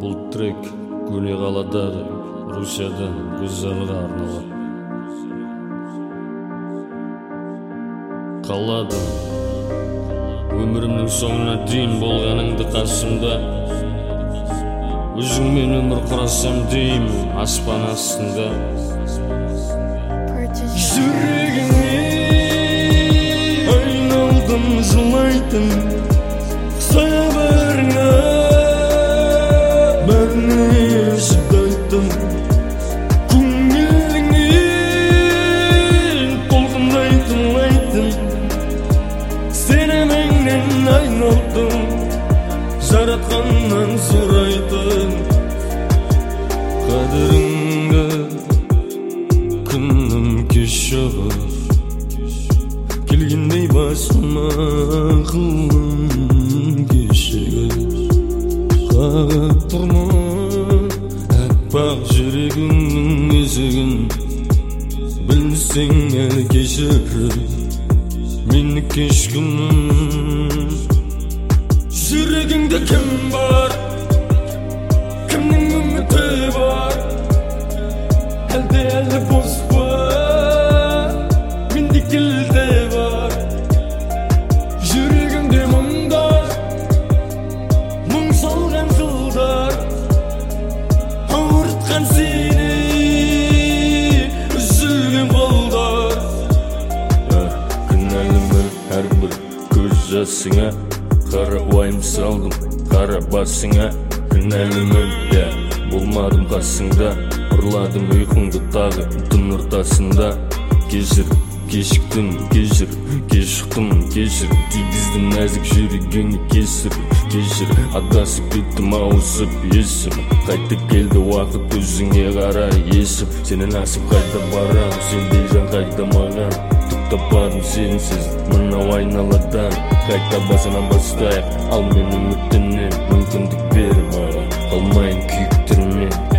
Бұл трек көне қаладағы Русиядан Гүлзарға арналады. Қаладым өмірімнің соңына дейін болғаныңды қасымда, өзіңмен өмір құрасам деймін аспан астында. Жүрегіңе айналдым жылайтын сабырыңа, бәріне ешіп айттым көңіліңнен толқындайтын айтын. Сеніміңнен айналдым жаратқаннан сұрайтын қадіріңді. Күнім кешігіп келгендей басыма қылым кешігіп қағып тұрмын әппақ жүрегіңнің есігін. Білсең әлі кешір мені кешкінім. Жүрегіңде кім бар, кімнің үміті бар, әлде бос па, менде келде бар. Жүрегіңде мұңдар, мұң салған жылдар, ауыртқан сені үзілген қолдар. Кінәлімін әрбір көз жасыңа, қара уайым салдым қара басыңа. Кінәлімін, болмадым қасыңда, ұрладым ұйқыңды тағы түн ортасында. Кешір, кешіктім, кешір, кешіктім, кешір, тигіздім нәзік жүрегіңе кесір. Кешір, адасып кеттім ауысып есім, қайта келді уақыт өзіңе қарай есіп. Сенен асып қайта барам, сендей жан қайта маған, түк таппадым сенсіз мынау айналадан. Қайта басынан бастайық, ал мен үміттенем, мүмкіндік бер маған, қалмайын күйіктермен.